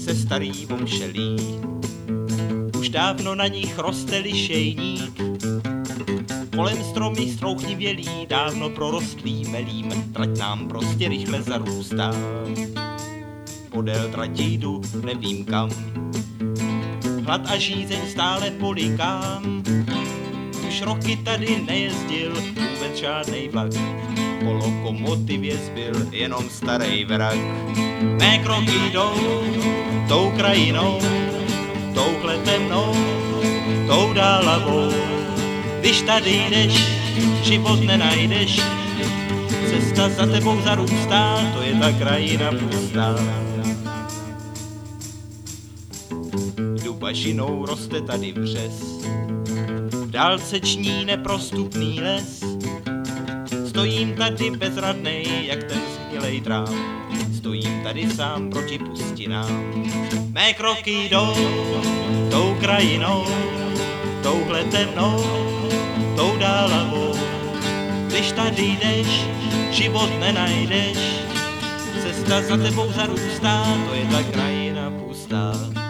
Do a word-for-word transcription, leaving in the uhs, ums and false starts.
se starý omšelí. Už dávno na nich roste lišejník, kolem stromy strouchnivělý, dávno prorostlý melím, trať nám prostě rychle zarůstá. Podél trati jdu, nevím kam, hlad a žízeň stále polikám. Už roky tady nejezdil vůbec žádnej vlak, po lokomotivě zbyl jenom starej vrak. Mé kroky jdou tou krajinou, touhle temnou, tou dálavou. Když tady jdeš, život nenajdeš, cesta za tebou zarůstá, to je ta krajina pustá. Jdu bažinou, roste tady vřes, v dálce ční neprostupný les. Stojím tady bezradnej, jak ten shnilej trám, stojím tady sám proti pustinám. Mé kroky jdou tou krajinou, touhle temnou, tou dálavou. Když tady jdeš, život nenajdeš, cesta za tebou zarůstá, to je ta krajina pustá.